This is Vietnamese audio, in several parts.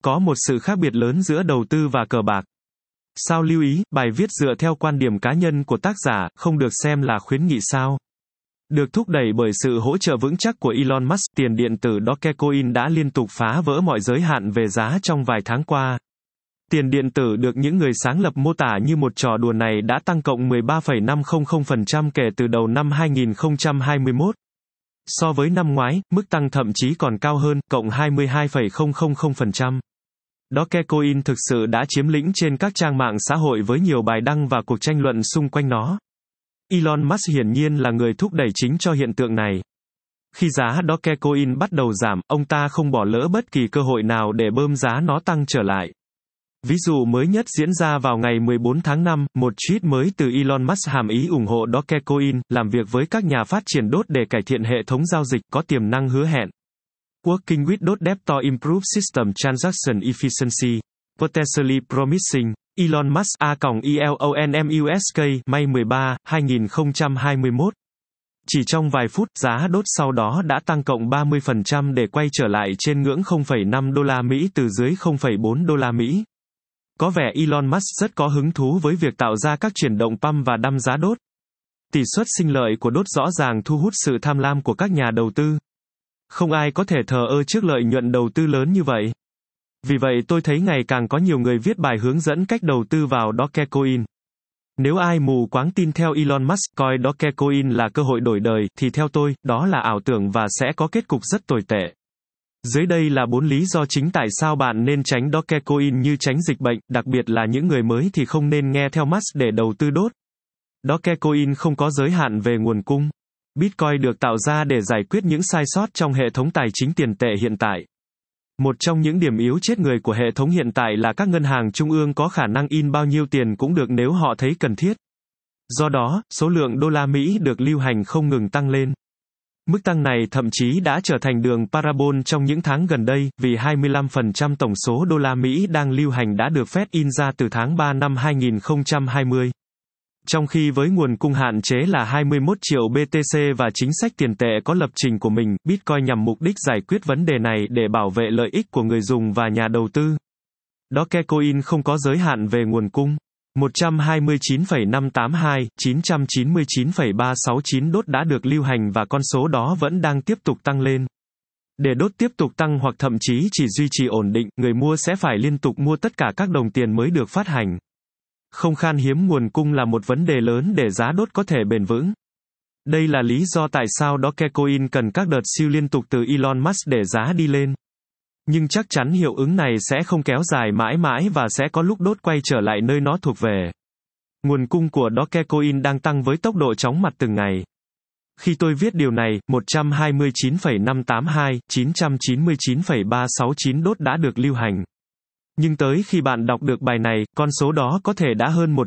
có một sự khác biệt lớn giữa đầu tư và cờ bạc. Sao lưu ý, bài viết dựa theo quan điểm cá nhân của tác giả, không được xem là khuyến nghị sao. Được thúc đẩy bởi sự hỗ trợ vững chắc của Elon Musk, tiền điện tử Dogecoin đã liên tục phá vỡ mọi giới hạn về giá trong vài tháng qua. Tiền điện tử được những người sáng lập mô tả như một trò đùa này đã tăng cộng 13,500% kể từ đầu năm 2021. So với năm ngoái, mức tăng thậm chí còn cao hơn, cộng 22,000%. Dogecoin thực sự đã chiếm lĩnh trên các trang mạng xã hội với nhiều bài đăng và cuộc tranh luận xung quanh nó. Elon Musk hiển nhiên là người thúc đẩy chính cho hiện tượng này. Khi giá Dogecoin bắt đầu giảm, ông ta không bỏ lỡ bất kỳ cơ hội nào để bơm giá nó tăng trở lại. Ví dụ mới nhất diễn ra vào ngày 14 tháng 5, một tweet mới từ Elon Musk hàm ý ủng hộ Dogecoin, làm việc với các nhà phát triển DOT để cải thiện hệ thống giao dịch, có tiềm năng hứa hẹn. Working with DOT Dev to improve system transaction efficiency. Potentially promising. Elon Musk @ELONMUSK May 13, 2021. Chỉ trong vài phút, giá DOT sau đó đã tăng cộng 30% để quay trở lại trên ngưỡng 0,5 đô la Mỹ từ dưới 0,4 đô la Mỹ. Có vẻ Elon Musk rất có hứng thú với việc tạo ra các chuyển động pump và đâm giá DOT. Tỷ suất sinh lợi của DOT rõ ràng thu hút sự tham lam của các nhà đầu tư. Không ai có thể thờ ơ trước lợi nhuận đầu tư lớn như vậy. Vì vậy tôi thấy ngày càng có nhiều người viết bài hướng dẫn cách đầu tư vào Dogecoin. Nếu ai mù quáng tin theo Elon Musk coi Dogecoin là cơ hội đổi đời, thì theo tôi, đó là ảo tưởng và sẽ có kết cục rất tồi tệ. Dưới đây là 4 lý do chính tại sao bạn nên tránh Dogecoin như tránh dịch bệnh, đặc biệt là những người mới thì không nên nghe theo Musk để đầu tư DOT. Dogecoin không có giới hạn về nguồn cung. Bitcoin được tạo ra để giải quyết những sai sót trong hệ thống tài chính tiền tệ hiện tại. Một trong những điểm yếu chết người của hệ thống hiện tại là các ngân hàng trung ương có khả năng in bao nhiêu tiền cũng được nếu họ thấy cần thiết. Do đó, số lượng đô la Mỹ được lưu hành không ngừng tăng lên. Mức tăng này thậm chí đã trở thành đường parabol trong những tháng gần đây, vì 25% tổng số đô la Mỹ đang lưu hành đã được Fed in ra từ tháng 3 năm 2020. Trong khi với nguồn cung hạn chế là 21 triệu BTC và chính sách tiền tệ có lập trình của mình, Bitcoin nhằm mục đích giải quyết vấn đề này để bảo vệ lợi ích của người dùng và nhà đầu tư. Dogecoin không có giới hạn về nguồn cung. 129,582,999,369 DOT đã được lưu hành và con số đó vẫn đang tiếp tục tăng lên. Để DOT tiếp tục tăng hoặc thậm chí chỉ duy trì ổn định, người mua sẽ phải liên tục mua tất cả các đồng tiền mới được phát hành. Không khan hiếm nguồn cung là một vấn đề lớn để giá DOT có thể bền vững. Đây là lý do tại sao Dogecoin cần các đợt siêu liên tục từ Elon Musk để giá đi lên. Nhưng chắc chắn hiệu ứng này sẽ không kéo dài mãi mãi và sẽ có lúc DOT quay trở lại nơi nó thuộc về. Nguồn cung của Dogecoin đang tăng với tốc độ chóng mặt từng ngày. Khi tôi viết điều này, 129,582,999,369 DOT đã được lưu hành. Nhưng tới khi bạn đọc được bài này, con số đó có thể đã hơn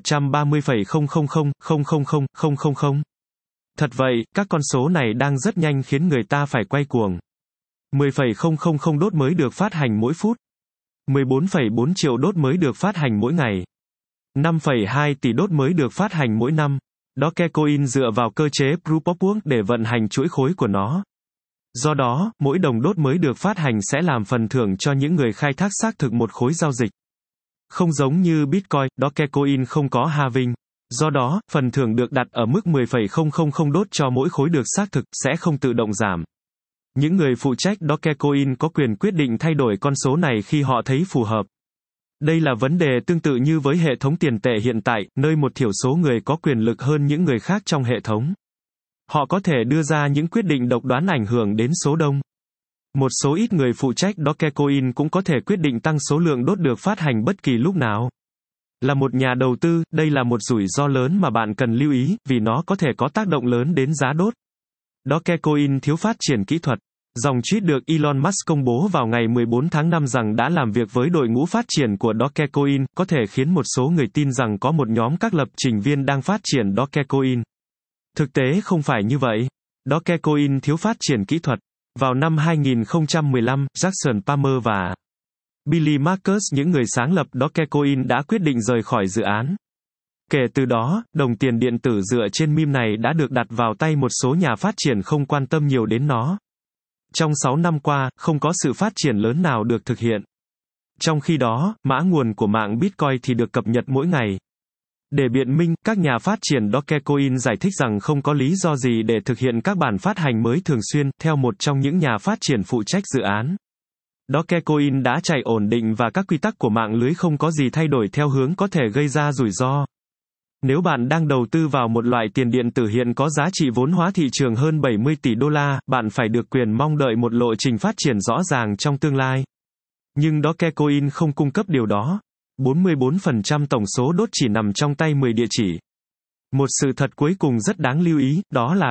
130,000,000,000. Thật vậy, các con số này đang rất nhanh khiến người ta phải quay cuồng. 10,000 DOT mới được phát hành mỗi phút. 14,4 triệu DOT mới được phát hành mỗi ngày. 5,2 tỷ DOT mới được phát hành mỗi năm. Dogecoin dựa vào cơ chế Proof of Work để vận hành chuỗi khối của nó. Do đó, mỗi đồng DOT mới được phát hành sẽ làm phần thưởng cho những người khai thác xác thực một khối giao dịch. Không giống như Bitcoin, Dogecoin không có halving. Do đó, phần thưởng được đặt ở mức 10,000 DOT cho mỗi khối được xác thực, sẽ không tự động giảm. Những người phụ trách Dogecoin có quyền quyết định thay đổi con số này khi họ thấy phù hợp. Đây là vấn đề tương tự như với hệ thống tiền tệ hiện tại, nơi một thiểu số người có quyền lực hơn những người khác trong hệ thống. Họ có thể đưa ra những quyết định độc đoán ảnh hưởng đến số đông. Một số ít người phụ trách Dogecoin cũng có thể quyết định tăng số lượng DOT được phát hành bất kỳ lúc nào. Là một nhà đầu tư, đây là một rủi ro lớn mà bạn cần lưu ý, vì nó có thể có tác động lớn đến giá DOT. Dogecoin thiếu phát triển kỹ thuật. Dòng tweet được Elon Musk công bố vào ngày 14 tháng 5 rằng đã làm việc với đội ngũ phát triển của Dogecoin, có thể khiến một số người tin rằng có một nhóm các lập trình viên đang phát triển Dogecoin. Thực tế không phải như vậy. Dogecoin thiếu phát triển kỹ thuật. Vào năm 2015, Jackson Palmer và Billy Marcus, những người sáng lập Dogecoin đã quyết định rời khỏi dự án. Kể từ đó, đồng tiền điện tử dựa trên meme này đã được đặt vào tay một số nhà phát triển không quan tâm nhiều đến nó. Trong 6 năm qua, không có sự phát triển lớn nào được thực hiện. Trong khi đó, mã nguồn của mạng Bitcoin thì được cập nhật mỗi ngày. Để biện minh, các nhà phát triển Dogecoin giải thích rằng không có lý do gì để thực hiện các bản phát hành mới thường xuyên, theo một trong những nhà phát triển phụ trách dự án. Dogecoin đã chạy ổn định và các quy tắc của mạng lưới không có gì thay đổi theo hướng có thể gây ra rủi ro. Nếu bạn đang đầu tư vào một loại tiền điện tử hiện có giá trị vốn hóa thị trường hơn 70 tỷ đô la, bạn phải được quyền mong đợi một lộ trình phát triển rõ ràng trong tương lai. Nhưng Dogecoin không cung cấp điều đó. 44% tổng số đốt chỉ nằm trong tay 10 địa chỉ. Một sự thật cuối cùng rất đáng lưu ý, đó là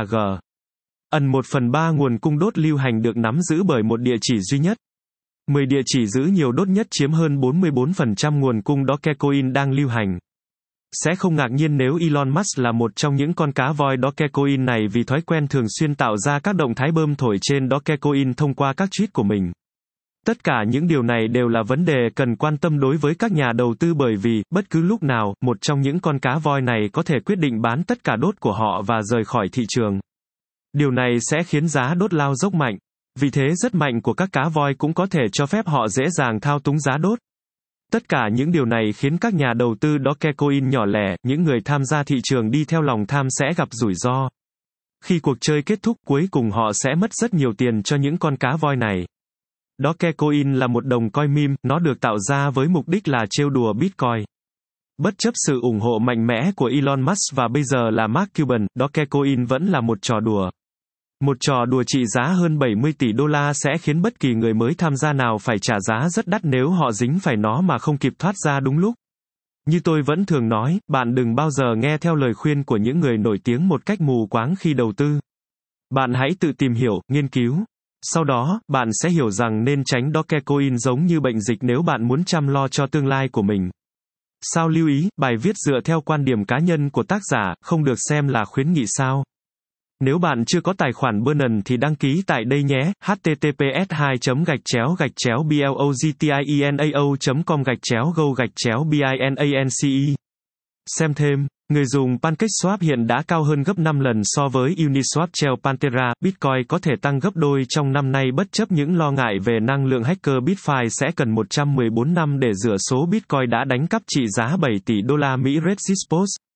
Ẩn 1/3 nguồn cung đốt lưu hành được nắm giữ bởi một địa chỉ duy nhất. 10 địa chỉ giữ nhiều đốt nhất chiếm hơn 44% nguồn cung Dogecoin đang lưu hành. Sẽ không ngạc nhiên nếu Elon Musk là một trong những con cá voi Dogecoin này vì thói quen thường xuyên tạo ra các động thái bơm thổi trên Dogecoin thông qua các tweet của mình. Tất cả những điều này đều là vấn đề cần quan tâm đối với các nhà đầu tư bởi vì, bất cứ lúc nào, một trong những con cá voi này có thể quyết định bán tất cả đốt của họ và rời khỏi thị trường. Điều này sẽ khiến giá đốt lao dốc mạnh. Vì thế rất mạnh của các cá voi cũng có thể cho phép họ dễ dàng thao túng giá đốt. Tất cả những điều này khiến các nhà đầu tư Dogecoin nhỏ lẻ, những người tham gia thị trường đi theo lòng tham sẽ gặp rủi ro. Khi cuộc chơi kết thúc, cuối cùng họ sẽ mất rất nhiều tiền cho những con cá voi này. Dogecoin là một đồng coin meme, nó được tạo ra với mục đích là trêu đùa Bitcoin. Bất chấp sự ủng hộ mạnh mẽ của Elon Musk và bây giờ là Mark Cuban, Dogecoin vẫn là một trò đùa. Một trò đùa trị giá hơn 70 tỷ đô la sẽ khiến bất kỳ người mới tham gia nào phải trả giá rất đắt nếu họ dính phải nó mà không kịp thoát ra đúng lúc. Như tôi vẫn thường nói, bạn đừng bao giờ nghe theo lời khuyên của những người nổi tiếng một cách mù quáng khi đầu tư. Bạn hãy tự tìm hiểu, nghiên cứu. Sau đó, bạn sẽ hiểu rằng nên tránh Dogecoin giống như bệnh dịch nếu bạn muốn chăm lo cho tương lai của mình. Sao lưu ý, bài viết dựa theo quan điểm cá nhân của tác giả, không được xem là khuyến nghị sao. Nếu bạn chưa có tài khoản Binance thì đăng ký tại đây nhé, https://blogitianao.com/go/binance. Xem thêm, người dùng PancakeSwap hiện đã cao hơn gấp 5 lần so với Uniswap treo Pantera. Bitcoin có thể tăng gấp đôi trong năm nay bất chấp những lo ngại về năng lượng hacker. BitFi sẽ cần 114 năm để rửa số Bitcoin đã đánh cắp trị giá 7 tỷ đô la Mỹ. Reddit Post